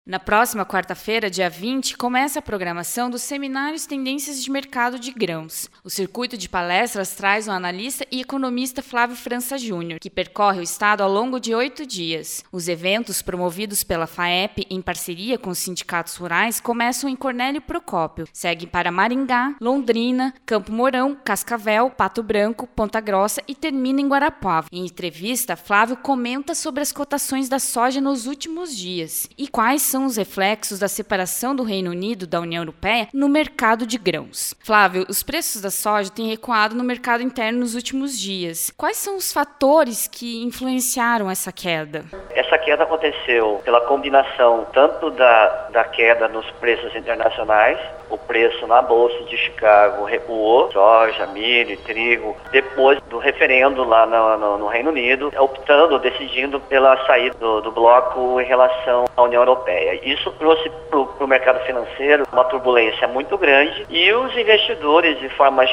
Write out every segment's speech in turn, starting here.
Na próxima quarta-feira, dia 20, começa a programação dos Seminários Tendências de Mercado de Grãos. O circuito de palestras traz o analista e economista Flávio França Júnior, que percorre o estado ao longo de 8 dias. Os eventos, promovidos pela FAEP em parceria com os sindicatos rurais, começam em Cornélio Procópio, seguem para Maringá, Londrina, Campo Mourão, Cascavel, Pato Branco, Ponta Grossa e termina em Guarapuava. Em entrevista, Flávio comenta sobre as cotações da soja nos últimos dias e quais são os reflexos da separação do Reino Unido da União Europeia no mercado de grãos. Flávio, os preços da soja têm recuado no mercado interno nos últimos dias. Quais são os fatores que influenciaram essa queda? Essa queda aconteceu pela combinação tanto da queda nos preços internacionais, o preço na Bolsa de Chicago recuou, soja, milho, trigo, depois do referendo lá no Reino Unido, decidindo pela saída do bloco em relação à União Europeia. Isso trouxe para o mercado financeiro uma turbulência muito grande e os investidores, de forma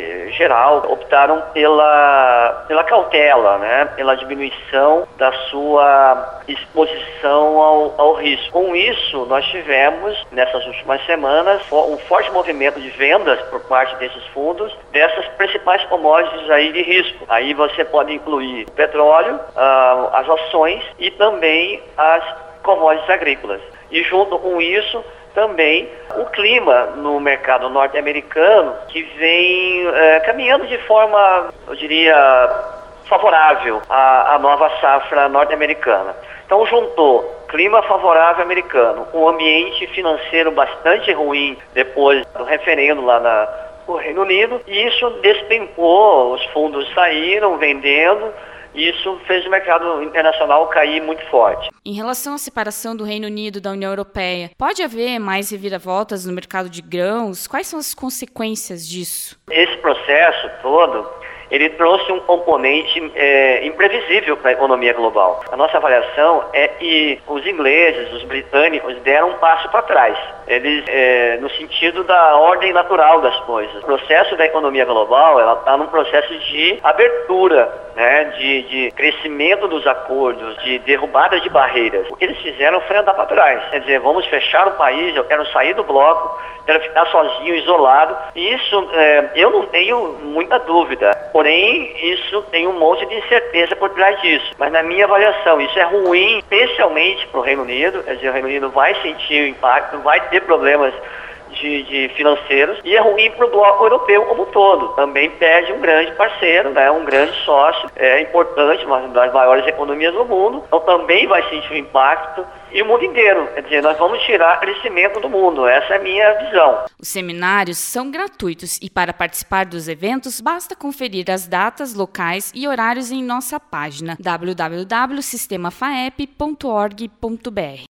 geral, optaram pela cautela, né? Pela diminuição da sua exposição ao risco. Com isso, nós tivemos, nessas últimas semanas, um forte movimento de vendas por parte desses fundos, dessas principais commodities aí de risco. Aí você pode incluir o petróleo, as ações e também as commodities agrícolas. E junto com isso, também o clima no mercado norte-americano, que vem caminhando de forma, eu diria, favorável à nova safra norte-americana. Então juntou clima favorável americano, um ambiente financeiro bastante ruim depois do referendo lá no Reino Unido, e isso despencou, os fundos saíram vendendo. Isso fez o mercado internacional cair muito forte. Em relação à separação do Reino Unido da União Europeia, pode haver mais reviravoltas no mercado de grãos? Quais são as consequências disso? Esse processo todo, ele trouxe um componente imprevisível para a economia global. A nossa avaliação é que os ingleses, os britânicos, deram um passo para trás. Eles, no sentido da ordem natural das coisas. O processo da economia global, ela está num processo de abertura, né, de crescimento dos acordos, de derrubada de barreiras. O que eles fizeram foi andar para trás. Quer dizer, vamos fechar o país, eu quero sair do bloco, quero ficar sozinho, isolado. E isso, eu não tenho muita dúvida. Porém, isso tem um monte de incerteza por trás disso. Mas na minha avaliação, isso é ruim, especialmente para o Reino Unido. Quer dizer, o Reino Unido vai sentir o impacto, vai ter problemas de financeiros, e é ruim para o bloco europeu como um todo. Também perde um grande parceiro, né, um grande sócio, importante, uma das maiores economias do mundo, então também vai sentir o impacto, e o mundo inteiro. Quer dizer, nós vamos tirar crescimento do mundo, essa é a minha visão. Os seminários são gratuitos e para participar dos eventos basta conferir as datas, locais e horários em nossa página www.sistemafaep.org.br.